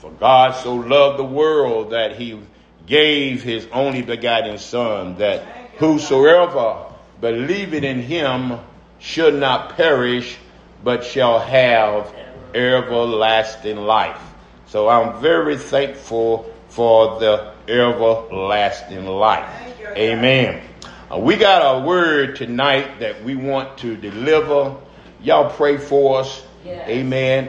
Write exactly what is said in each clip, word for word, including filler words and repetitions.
For God so loved the world that he gave his only begotten Son, that whosoever believeth in him should not perish, but shall have everlasting life. So I'm very thankful for the everlasting life. Amen. Uh, we got a word tonight that we want to deliver. Y'all pray for us. Yes. Amen.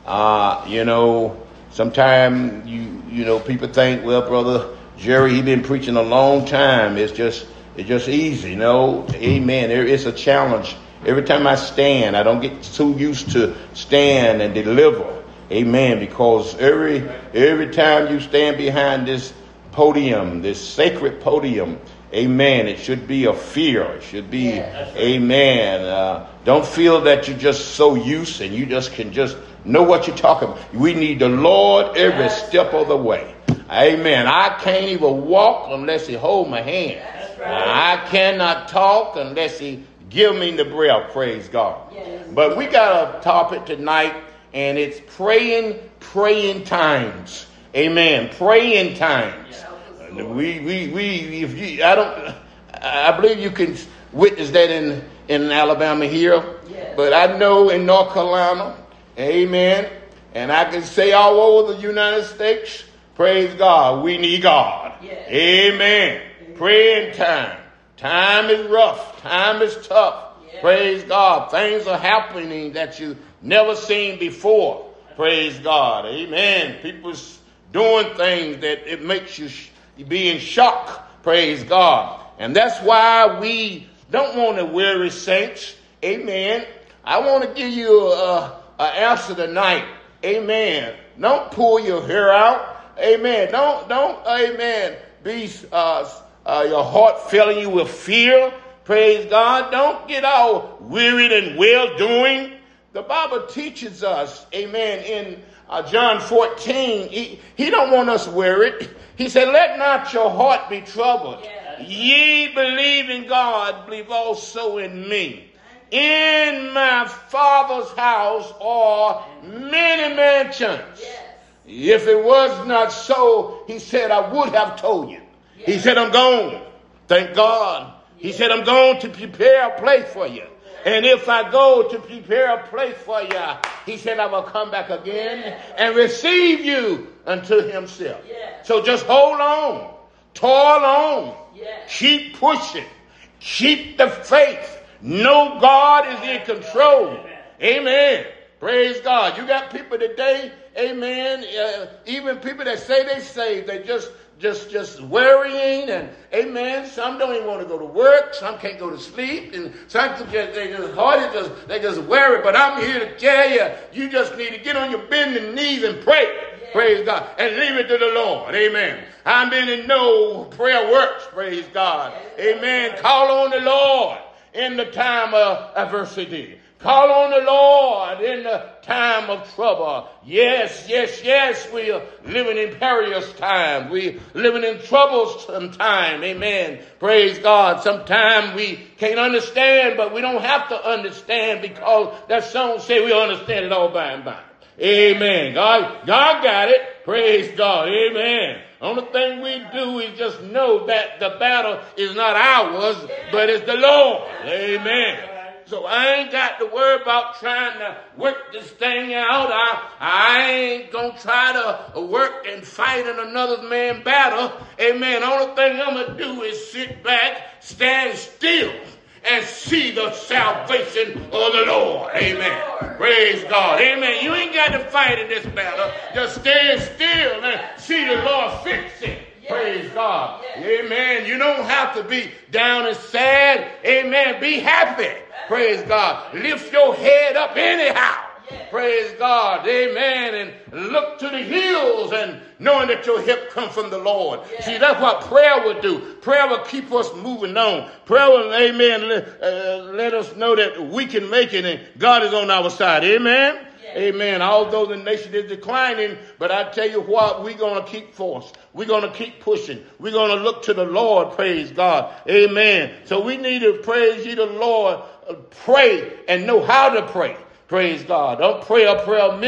Uh, you know, sometimes you you know people think, well, Brother Jerry, he been preaching a long time. It's just it's just easy, you know. Amen. There is a challenge. Every time I stand, I don't get too used to stand and deliver. Amen. Because every every time you stand behind this podium, this sacred podium, amen, it should be a fear. It should be, yeah, amen. Uh, don't feel that you're just so used and you just can just know what you're talking about. We need the Lord every step of the way. Amen. I can't even walk unless he hold my hand. Right. I cannot talk unless he give me the breath. Praise God. Yes. But we got a topic tonight, and it's praying, praying times. Amen. Praying times. Yeah, we, we, we, if you, I don't, I believe you can witness that in, in Alabama here, yes. But I know in North Carolina, amen. And I can say all over the United States, praise God, we need God. Yes. Amen. Amen. Praying time. Time is rough. Time is tough. Yes. Praise God. Things are happening that you never seen before. Praise God. Amen. People's doing things that it makes you sh- be in shock. Praise God. And that's why we don't want to weary saints. Amen. I want to give you a, a answer tonight. Amen. Don't pull your hair out. Amen. Don't, don't, amen, be, uh, uh, your heart filling you with fear. Praise God. Don't get all wearied and well-doing. The Bible teaches us, amen, in uh, John fourteen, he, he don't want us worried. He said, let not your heart be troubled. Yes. Ye believe in God, believe also in me. In my Father's house are many mansions. Yes. If it was not so, he said, I would have told you. Yes. He said, I'm gone. Thank God. Yes. He said, I'm going to prepare a place for you. And if I go to prepare a place for you, he said, I will come back again and receive you unto himself. Yeah. So just hold on, toil on, yeah. Keep pushing, keep the faith. Know God is in control. Amen. Amen. Praise God. You got people today, amen, uh, even people that say they saved, they just Just, just worrying, and amen. Some don't even want to go to work. Some can't go to sleep, and some just they just hardly just they just worry. But I'm here to tell you, you just need to get on your bending knees and pray. Yeah. Praise God, and leave it to the Lord. Amen. I mean, to know prayer works. Praise God. Amen. Call on the Lord in the time of adversity. Call on the Lord in the time of trouble. Yes, yes, yes, we are living in perilous times. We living in troublesome time. Amen. Praise God. Sometimes we can't understand, but we don't have to understand because that song say we understand it all by and by. Amen. God, God got it. Praise God. Amen. Only thing we do is just know that the battle is not ours, but it's the Lord. Amen. So I ain't got to worry about trying to work this thing out. I, I ain't going to try to work and fight in another man's battle. Amen. Only thing I'm going to do is sit back, stand still, and see the salvation of the Lord. Amen. Lord. Praise God. Amen. You ain't got to fight in this battle. Just stand still and see the Lord fix it. Praise God. Amen. You don't have to be down and sad. Amen. Be happy. Praise God. Lift your head up anyhow. Praise God. Amen. And look to the hills and knowing that your help comes from the Lord. See, that's what prayer will do. Prayer will keep us moving on. Prayer will, amen, let, uh, let us know that we can make it and God is on our side. Amen. Amen. Although the nation is declining, but I tell you what, we're going to keep force. We're going to keep pushing. We're going to look to the Lord. Praise God. Amen. So we need to praise ye the Lord, uh, pray and know how to pray. Praise God. Don't pray a prayer amiss.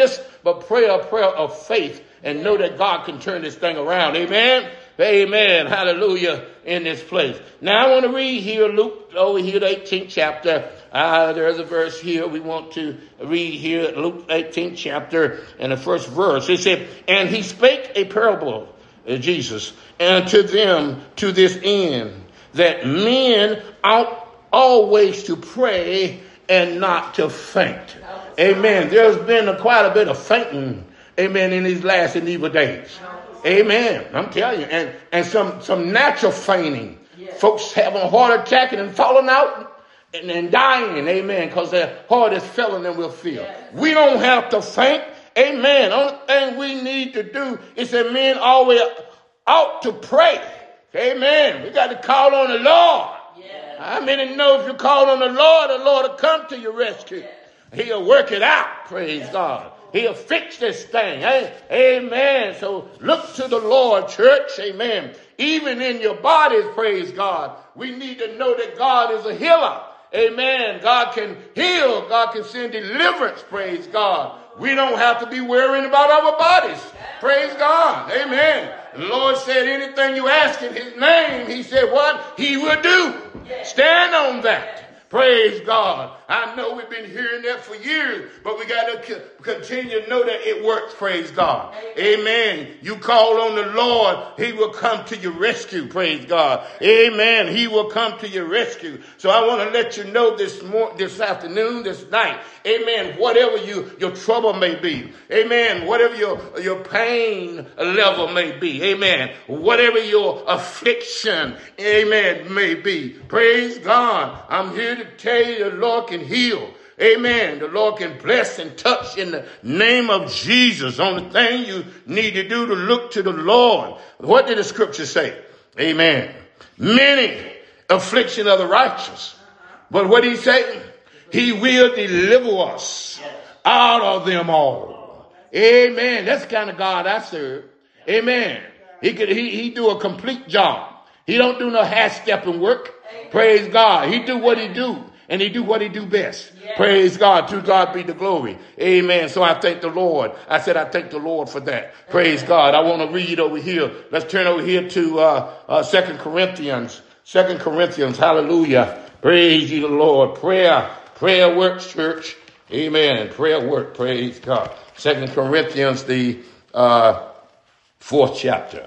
but pray a prayer of faith and know that God can turn this thing around. Amen. Amen. Hallelujah in this place. Now I want to read here, Luke over here, the eighteenth chapter. Uh, there's a verse here we want to read here, Luke eighteenth chapter and the first verse. It said, and he spake a parable, uh, Jesus, and to them to this end, that men ought always to pray and not to faint. Amen. There's been a, quite a bit of fainting, amen, in these last and evil days. Amen. I'm telling you. And, and some, some natural fainting. Yes. Folks having a heart attack and falling out and, and dying. Amen. Because their heart is failing and will feel. Yes. We don't have to faint. Amen. Only thing we need to do is that men always ought to pray. Amen. We got to call on the Lord. Yes. How many know if you call on the Lord, the Lord will come to your rescue. Yes. He'll work it out. Praise yes. God. He'll fix this thing. Eh? Amen. So look to the Lord, church. Amen. Even in your bodies, praise God. We need to know that God is a healer. Amen. God can heal. God can send deliverance. Praise God. We don't have to be worrying about our bodies. Praise God. Amen. The Lord said anything you ask in his name, he said what? He will do. Stand on that. Praise God. I know we've been hearing that for years, but we got to c- continue to know that it works. Praise God. Amen. Amen. You call on the Lord, he will come to your rescue. Praise God. Amen. He will come to your rescue. So I want to let you know this morning, this afternoon, this night. Amen. Whatever you, your trouble may be. Amen. Whatever your, your pain level may be. Amen. Whatever your affliction, amen, may be. Praise God. I'm here to tell you the Lord can heal. Amen. The Lord can bless and touch in the name of Jesus. Only thing you need to do to look to the Lord. What did the scripture say? Amen. Many affliction of the righteous. But what did he say? He will deliver us out of them all. Amen. That's the kind of God I serve. Amen. He could, he, he do a complete job. He don't do no half-stepping work. Praise God. He do what he do. And he do what he do best. Yes. Praise God. To God be the glory. Amen. So I thank the Lord. I said I thank the Lord for that. Praise God. I want to read over here. Let's turn over here to uh, uh, Second Corinthians. Second Corinthians. Hallelujah. Praise ye the Lord. Prayer. Prayer works, church. Amen. And prayer work. Praise God. Second Corinthians, the uh, fourth chapter.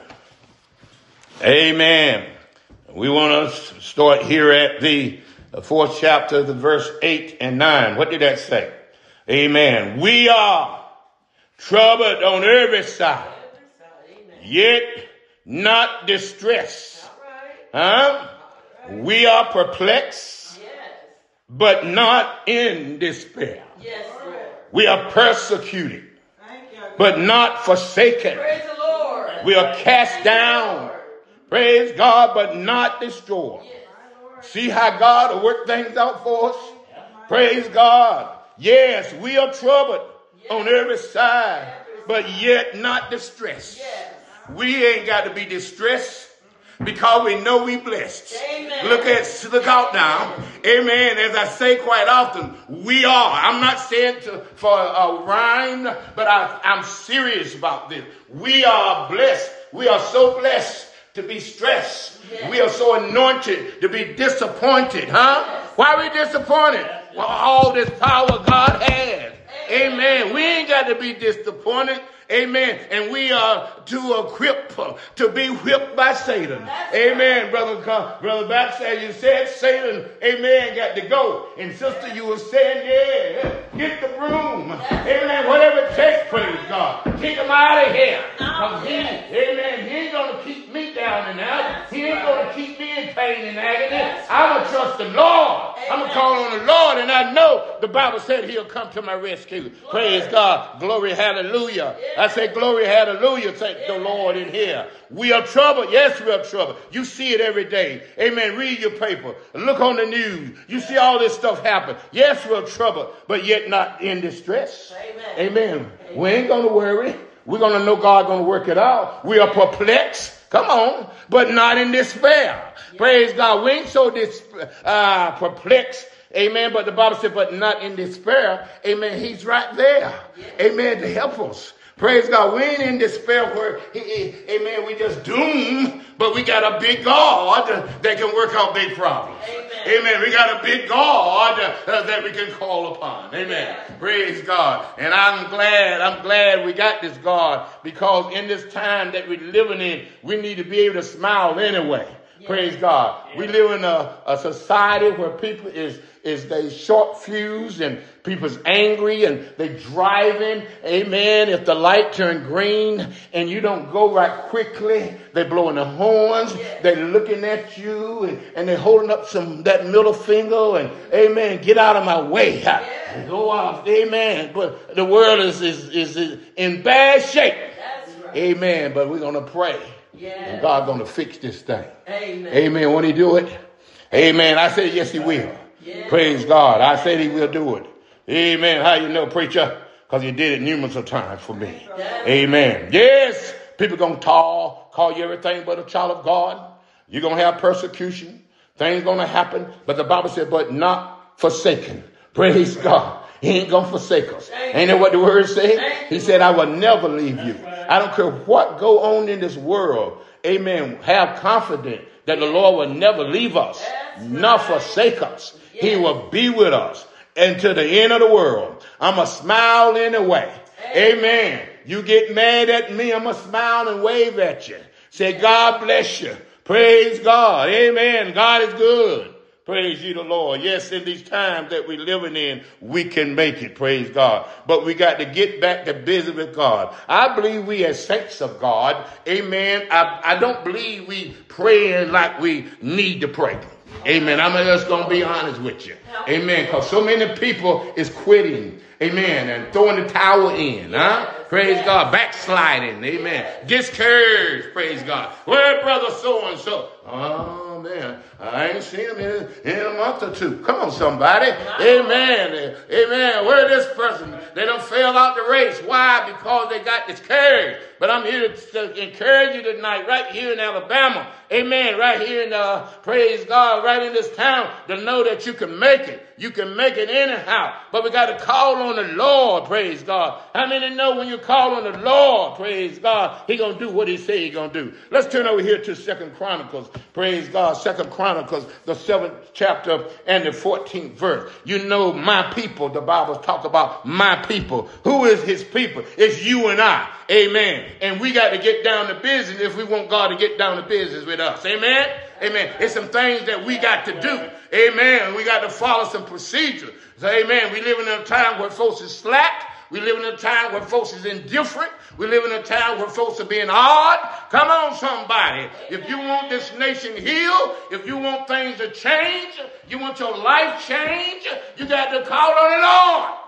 Amen. We want to start here at the fourth chapter, the verse eight and nine. What did that say? Amen. We are troubled on every side, yet not distressed. Huh? We are perplexed, but not in despair. We are persecuted, but not forsaken. We are cast down. Praise God, but not destroyed. See how God will work things out for us? Praise God. Yes, we are troubled on every side, but yet not distressed. We ain't got to be distressed because we know we blessed. Amen. Look at, look out now. Amen. As I say quite often, we are. I'm not saying to, for a rhyme, but I, I'm serious about this. We are blessed. We are so blessed to be stressed. Yes. We are so anointed to be disappointed, huh? Yes. Why are we disappointed? Well, all this power God has. Amen. Amen. We ain't got to be disappointed. Amen. And we are to equip to be whipped by Satan. That's amen. Right. Brother, brother Baxter, you said Satan, amen, got to go. And sister, you were saying, yeah, get the broom. That's amen. Whatever it takes, praise God. Kick him out of here. Oh, he, yes. Amen. He ain't going to keep me down and out. He ain't going to keep me in pain and agony. I'm going to trust the Lord. Amen. I'm going to call on the Lord. And I know the Bible said he'll come to my rescue. Glory. Praise God. Glory, hallelujah. Yes. I say glory, hallelujah, thank yes. the Lord in here. We are troubled. Yes, we are troubled. You see it every day. Amen. Read your paper. Look on the news. You see all this stuff happen. Yes, we're troubled, but yet not in distress. Amen. Amen. Amen. We ain't going to worry. We're going to know God's going to work it out. We are perplexed. Come on. But not in despair. Yes. Praise God. We ain't so dis- uh, perplexed Amen. But the Bible said, but not in despair. Amen. He's right there. Amen. To help us. Praise God. We ain't in despair where, he, he, amen, we just doomed, but we got a big God that can work out big problems. Amen. Amen. We got a big God uh, that we can call upon. Amen. Yeah. Praise God. And I'm glad, I'm glad we got this God, because in this time that we're living in, we need to be able to smile anyway. Yeah. Praise God. Yeah. We live in a, a society where people is is they short fuse and people's angry and they driving. Amen. If the light turn green and you don't go right quickly, they blowing the horns. Yeah. They looking at you and, and they holding up some that middle finger and amen. Get out of my way. Yeah. Go off. Amen. But the world is is, is in bad shape. That's right. Amen. But we're gonna pray. Yeah. And God's gonna fix this thing. Amen. Amen. Won't he do it? Amen. I say yes, he will. Yeah. Praise God. I said he will do it. Amen. How you know, preacher? Because he did it numerous of times for me. Yeah. Amen. Yes, people going to talk, call you everything but a child of God. You're going to have persecution. Things going to happen. But the Bible said, but not forsaken. Praise God. He ain't going to forsake us. Ain't that what the word said? He said, I will never leave you. I don't care what go on in this world. Amen. Have confidence that the Lord will never leave us, nor forsake us. He will be with us until the end of the world. I'm going to smile anyway. Amen. Amen. You get mad at me, I'm going to smile and wave at you. Say, God bless you. Praise God. Amen. God is good. Praise you the Lord. Yes, in these times that we're living in, we can make it. Praise God. But we got to get back to busy with God. I believe we as saints of God, amen, I, I don't believe we praying like we need to pray. Amen. I'm just going to be honest with you. Amen. Because so many people is quitting. Amen. And throwing the towel in. Huh? Praise God. Backsliding. Amen. Discouraged. Praise God. Where brother so-and-so? Oh, man. I ain't seen him in, in a month or two. Come on, somebody. Amen. Amen. Where this person? They done failed out the race. Why? Because they got discouraged. But I'm here to, to encourage you tonight, right here in Alabama. Amen. Right here in, uh, praise God, right in this town, to know that you can make it. You can make it anyhow. But we got to call on the Lord, praise God. How many know when you call on the Lord, praise God, he going to do what he say he going to do? Let's turn over here to Second Chronicles, praise God. Second Chronicles, the seventh chapter and the fourteenth verse. You know, my people, the Bible talks about my people. Who is his people? It's you and I. Amen. And we got to get down to business if we want God to get down to business with us. Amen. Amen. It's some things that we got to do. Amen. We got to follow some procedures. So, amen. We live in a time where folks is slack. We live in a time where folks is indifferent. We live in a time where folks are being odd. Come on, somebody. If you want this nation healed, if you want things to change, you want your life changed, you got to call on the Lord.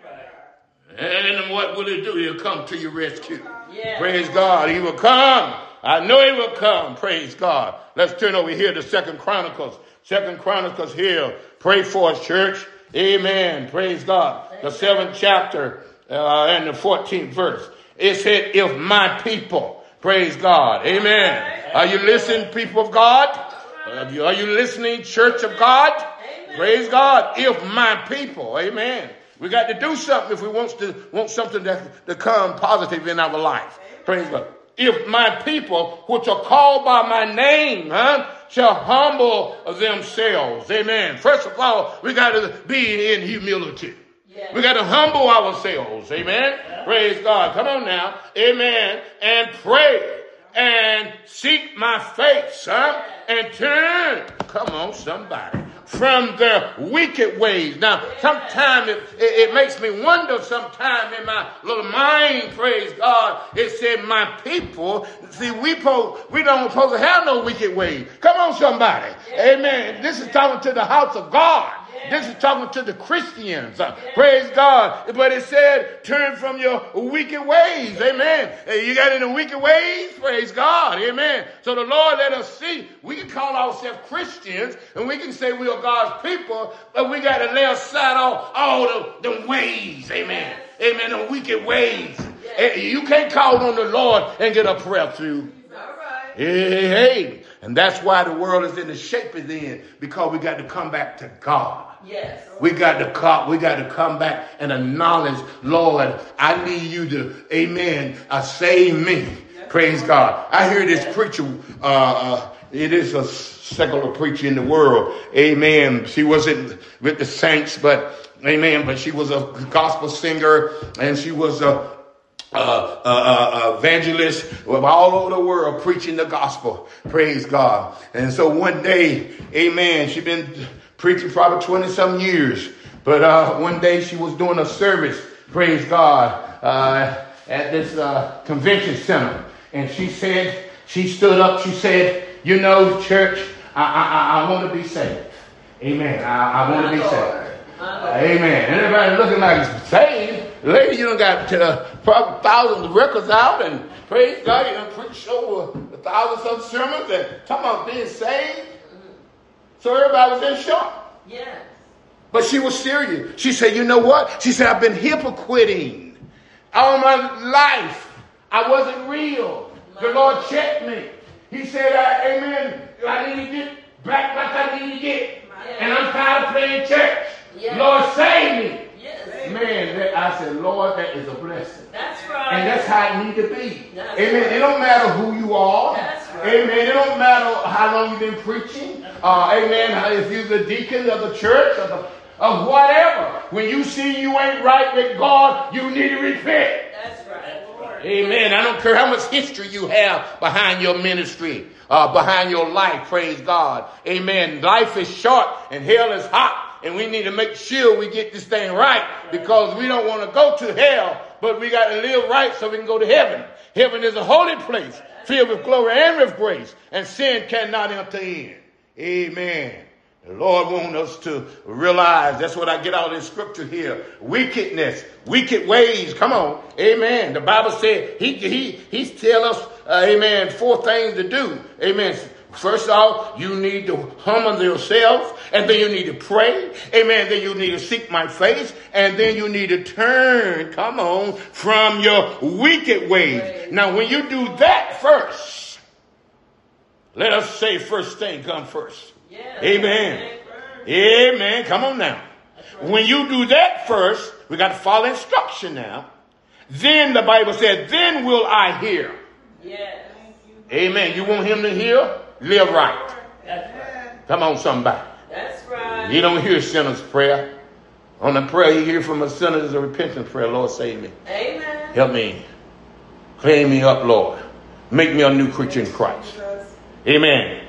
And what will he do? He'll come to your rescue. Yeah. Praise God. He will come. I know he will come. Praise God. Let's turn over here to Second Chronicles. Second Chronicles here. Pray for us, church. Amen. Praise God. The seventh chapter uh, and the fourteenth verse. It said, if my people, praise God. Amen. Are you listening, people of God? Are you, are you listening, church of God? Praise God. If my people, amen. We got to do something if we want to want something to, to come positive in our life. Praise God. If my people, which are called by my name, huh, shall humble themselves. Amen. First of all, we got to be in humility. Yeah. We got to humble ourselves. Amen. Yeah. Praise God. Come on now. Amen. And pray and seek my face, huh? And turn. Come on, somebody. From their wicked ways. Now, sometimes it, it, it makes me wonder sometimes in my little mind, praise God, it said my people, see, we, po- we don't supposed to have no wicked ways. Come on, somebody. Amen. This is talking to the house of God. This is talking to the Christians. Uh, praise God. But it said, turn from your wicked ways. Amen. You got any wicked ways? Praise God. Amen. So the Lord let us see. We can call ourselves Christians and we can say we are God's people, but we got to lay aside all, all the, the ways. Amen. Amen. The wicked ways. You can't call on the Lord and get a prayer through. Hey, hey, hey. And that's why the world is in the shape it's in, because we got to come back to God. Yes. We got to come, we got to come back and acknowledge, Lord, I need you to, amen, uh, save me. Yes. Praise God. I hear this preacher, uh, uh, it is a secular preacher in the world. Amen. She wasn't with the saints, but amen. But she was a gospel singer, and she was a uh, uh, uh, evangelist all over the world preaching the gospel. Praise God. And so one day, amen, she's been preaching probably twenty some years. But uh, one day she was doing a service, praise God, uh, at this uh, convention center. And she said, she stood up, she said, you know, church, I, I, I want to be saved. Amen. I, I want to be saved. Amen. Everybody looking like it's saved. Lady, you done got uh, probably thousands of records out, and praise God, you done preached over a thousand some sermons and talking about being saved. So everybody was in shock. Yes. But she was serious. She said, you know what? She said, I've been hypocriting all my life. I wasn't real. The Lord checked me. He said, uh, amen, I need to get back like I need to get. Yes. And I'm tired of playing church. Yes. Lord, save me. Yes. Man, that, I said, Lord, that is a blessing. That's right. And that's how it need to be. That's Amen. Right. It don't matter who you are. That's right. Amen. It don't matter how long you've been preaching. Uh, amen. If you're the deacon of the church or the, of whatever. When you see you ain't right with God, you need to repent. That's right. Lord. Amen. I don't care how much history you have behind your ministry, uh, behind your life. Praise God. Amen. Life is short and hell is hot. And we need to make sure we get this thing right, because we don't want to go to hell, but we got to live right so we can go to heaven. Heaven is a holy place filled with glory and with grace, and sin cannot enter in. Amen. The Lord wants us to realize, that's what I get out of this scripture here. Wickedness, wicked ways. Come on. Amen. The Bible said he, he, he's tell us, uh, amen, four things to do. Amen. First off, you need to humble yourself, and then you need to pray. Amen. Then you need to seek my face, and then you need to turn, come on, from your wicked ways. Now, when you do that first, let us say first thing come first. Yeah, amen. Amen. Come on now. Right. When you do that first, we got to follow instruction now. Then the Bible said, then will I hear. Yes. Amen. You want him to hear? Live right. That's right. Come on, somebody. That's right. You don't hear a sinner's prayer. On the prayer you hear from a sinner is a repentance prayer. Lord, save me. Amen. Help me. Clean me up, Lord. Make me a new creature in Christ. Amen.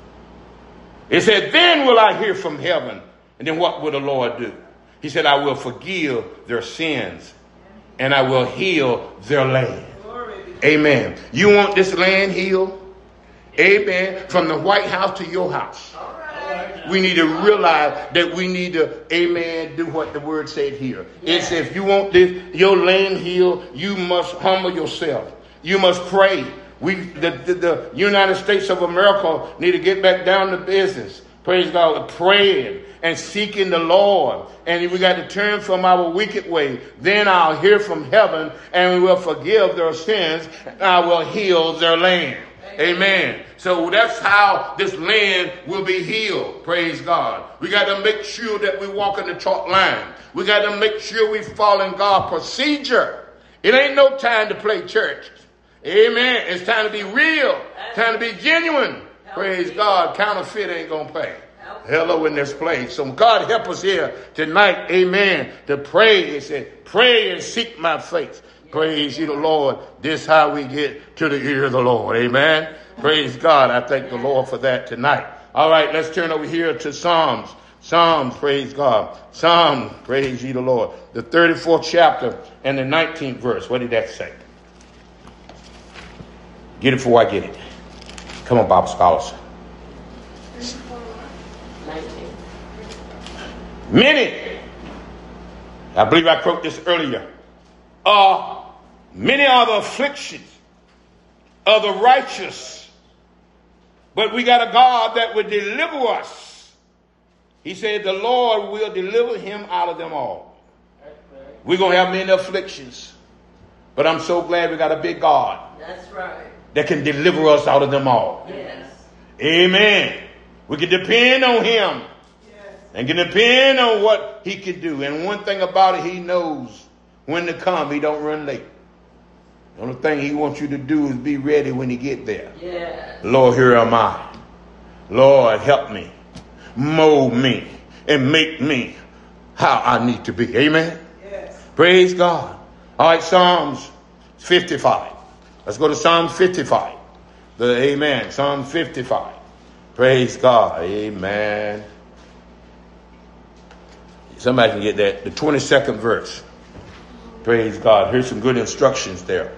It said, then will I hear from heaven. And then what will the Lord do? He said, I will forgive their sins, and I will heal their land. Amen. You want this land healed? Amen. From the White House to your house. All right. We need to realize that we need to, amen, do what the word said here. Yeah. It says, if you want this, your land healed, you must humble yourself. You must pray. We, the, the, the United States of America need to get back down to business. Praise God. Praying and seeking the Lord. And we got to turn from our wicked way. Then I'll hear from heaven, and we will forgive their sins, and I will heal their land. Amen. So that's how this land will be healed. Praise God. We got to make sure that we walk in the chalk line. We got to make sure we follow in God's procedure. It ain't no time to play church. Amen. It's time to be real. Time to be genuine. Praise God. Counterfeit ain't going to pay. Hello in this place. So God help us here tonight. Amen. To pray. It said, pray and seek my face. Praise you, the Lord. This is how we get to the ear of the Lord. Amen. Praise God. I thank the Lord for that tonight. All right, let's turn over here to Psalms. Psalms, praise God. Psalms, praise ye the Lord. The thirty-fourth chapter and the nineteenth verse. What did that say? Get it before I get it. Come on, Bible scholars. Many, I believe I quoted this earlier, uh, many are the afflictions of the righteous, but we got a God that will deliver us. He said the Lord will deliver him out of them all. We're going to have many afflictions, but I'm so glad we got a big God. That's right. that can deliver us out of them all. Yes. Amen. We can depend on him. And can depend on what he can do. And one thing about it, he knows when to come. He don't run late. The only thing he wants you to do is be ready when he get there. Yes. Lord, here am I. Lord, help me. Mold me. And make me how I need to be. Amen. Yes. Praise God. All right, Psalms fifty-five. Let's go to Psalms fifty-five. The Amen. Psalm fifty-five. Praise God. Amen. Somebody can get that. The twenty-second verse. Praise God. Here's some good instructions there.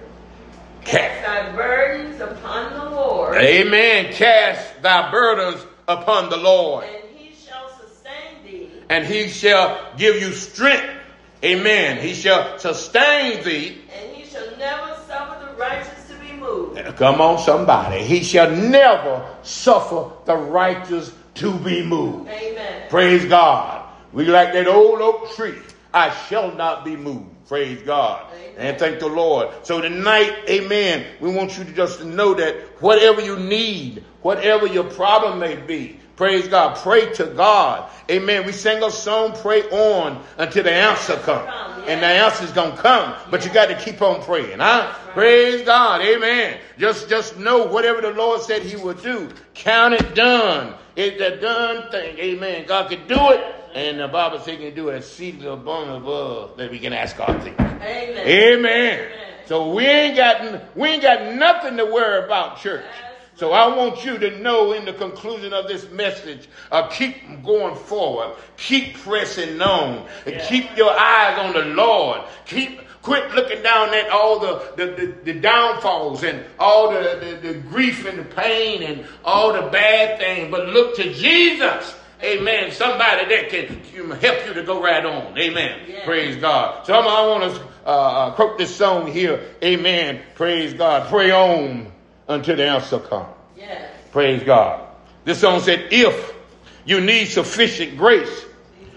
Cast thy burdens upon the Lord. Amen. Cast thy burdens upon the Lord. And he shall sustain thee. And he shall give you strength. Amen. He shall sustain thee. And he shall never suffer the righteous to be moved. Come on, somebody. He shall never suffer the righteous to be moved. Amen. Praise God. We like that old oak tree. I shall not be moved. Praise God. Amen. And thank the Lord. So tonight, amen, we want you to just to know that whatever you need, whatever your problem may be, praise God, pray to God. Amen. We sing a song, pray on until the answer comes. And the answer's going to come. But you got to keep on praying. Huh? Praise God. Amen. Just, just know whatever the Lord said he would do. Count it done. It's a done thing. Amen. God can do it. And the Bible says he can do it exceedingly abundantly above that we can ask God to. Amen. Amen. Amen. So we ain't got we ain't got nothing to worry about, church. So I want you to know in the conclusion of this message, uh, keep going forward. Keep pressing on. And keep your eyes on the Lord. Keep quit looking down at all the, the, the, the downfalls and all the, the, the grief and the pain and all the bad things. But look to Jesus. Amen. Somebody that can help you to go right on. Amen. Yeah. Praise God. So I want to uh, quote this song here. Amen. Praise God. Pray on until the answer comes. Yeah. Praise God. This song said, if you need sufficient grace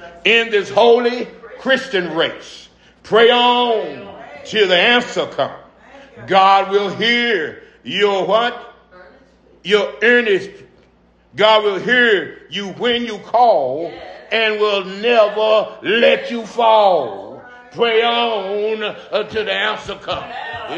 in this holy Christian race, pray on till the answer comes. God will hear your what? Your earnest. God will hear you when you call and will never let you fall. Pray on until the answer comes.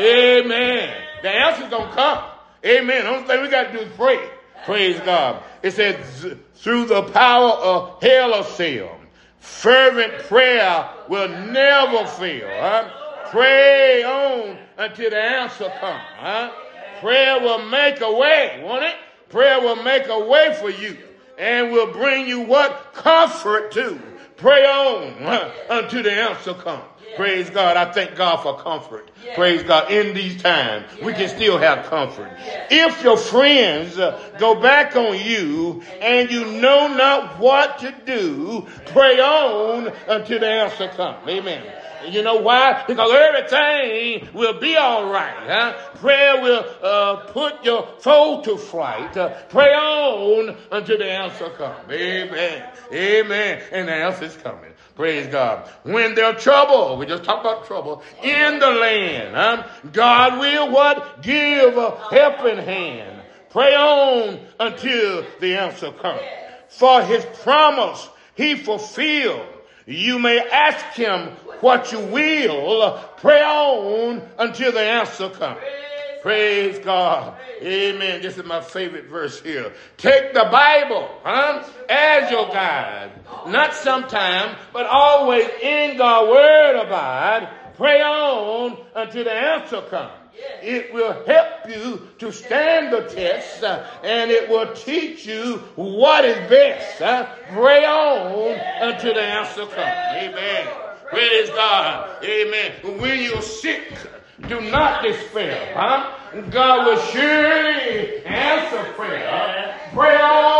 Amen. The answer's going to come. Amen. The only thing we got to do is pray. Praise God. It says, through the power of hell or cell, fervent prayer will never fail. Huh? Pray on until the answer comes. Huh? Prayer will make a way, won't it? Prayer will make a way for you and will bring you what? Comfort too. Pray on uh, until the answer comes. Yeah. Praise God. I thank God for comfort. Yeah. Praise God. In these times, yeah. we can still have comfort. Yeah. If your friends uh, go back on you and you know not what to do, pray on until the answer comes. Amen. Yeah. You know why? Because everything will be all right. Huh? Prayer will uh, put your foe to flight. Uh, pray on until the answer comes. Amen. Amen. And the answer's coming. Praise God. When there's trouble, we just talked about trouble, in the land, huh? God will what? Give a helping hand. Pray on until the answer comes. For his promise he fulfilled. You may ask him what you will. Pray on until the answer comes. Praise God. Amen. This is my favorite verse here. Take the Bible huh, as your guide. Not sometime, but always in God's word abide. Pray on until the answer comes. It will help you to stand the test, uh, and it will teach you what is best. Uh, pray on until the answer comes. Amen. Praise God. Amen. When you're sick, do not despair. Huh? God will surely answer prayer. Pray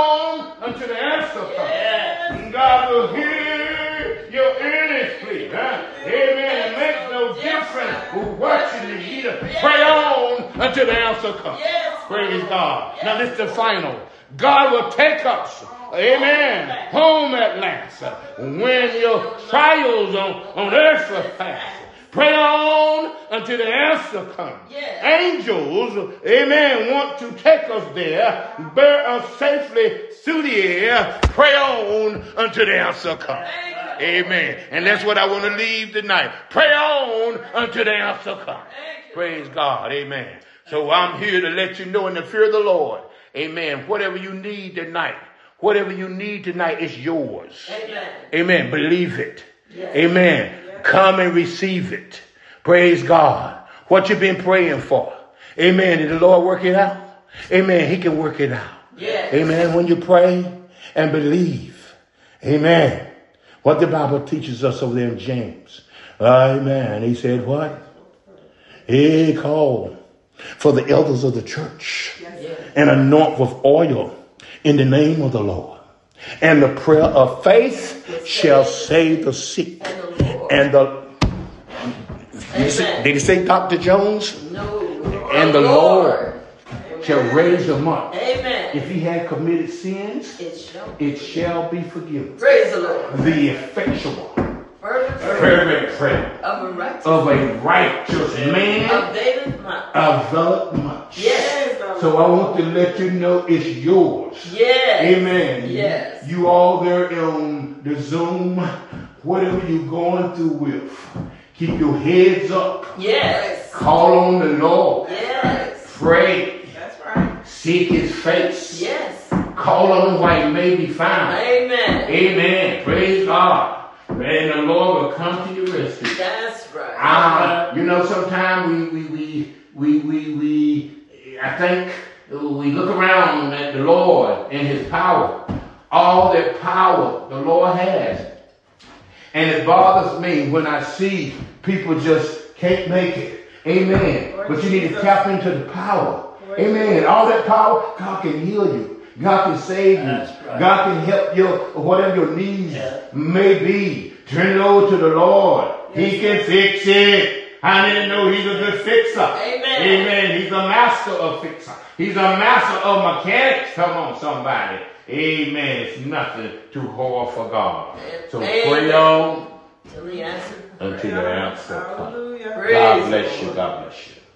on until the answer comes. God will hear your earnest plea. Huh? Amen. It makes no difference what you need. Pray on until the answer comes. Praise God. Now this is the final. God will take us, amen, home at last. When your trials on, on earth will pass, Pray on until the answer comes. Yes. Angels, amen, want to take us there, bear us safely through the air. Pray on until the answer comes. Amen. And that's what I want to leave tonight. Pray on until the answer comes. Praise God. Amen. So I'm here to let you know in the fear of the Lord. Amen. Whatever you need tonight, whatever you need tonight is yours. Amen. Amen. Believe it. Yes. Amen. Yes. Come and receive it. Praise God. What you've been praying for. Amen. Did the Lord work it out? Amen. He can work it out. Yes. Amen. When you pray and believe. Amen. What the Bible teaches us over there in James. Amen. He said what? He called for the elders of the church yes. and anoint with oil in the name of the Lord. And the prayer of faith yes. shall save the sick. And the, did he, say, did he say Doctor Jones? No. And the Lord, Lord shall raise them up. Amen. If he had committed sins, it shall, it shall be forgiven. Praise the Lord. The effectual, fervent prayer of a righteous, of a righteous man availeth much. Availeth much. Yes. So I want to let you know it's yours. Yes. Amen. Yes. You all there on the Zoom, whatever you're going through with, keep your heads up. Yes. Call on the Lord. Yes. Pray. That's right. Seek his face. Yes. Call on him while he may be found. Amen. Amen. Praise God. And the Lord will come to your rescue. That's right. Uh, you know, sometimes we, we, we, we, we, we, I think we look around at the Lord and his power. All that power the Lord has. And it bothers me when I see people just can't make it. Amen. But you need to tap into the power. Amen. All that power, God can heal you. God can save you. Right. God can help you, whatever your needs yeah. may be. Turn it over to the Lord. Yes. He can fix it. I didn't know he's a good fixer. Amen. Amen. He's a master of fixer. He's a master of mechanics. Come on, somebody. Amen. It's nothing too hard for God. So Amen. Pray on until the answer comes. God bless you. God bless you.